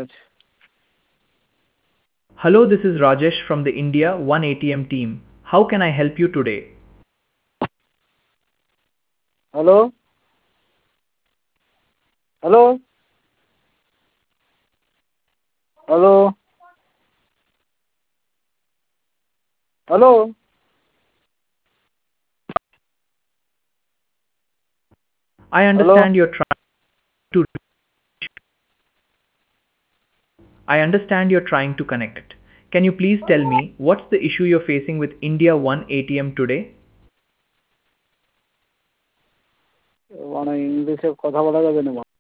আছে। Hello, this is Rajesh from the India One ATM team. How can I help you today? Hello, hello, hello, hello, I hello. understand you're trying to I understand you're trying to connect. Can you please tell me what's the issue you're facing with India One ATM today? মানে ইংলিশে কথা বলা যাবে না?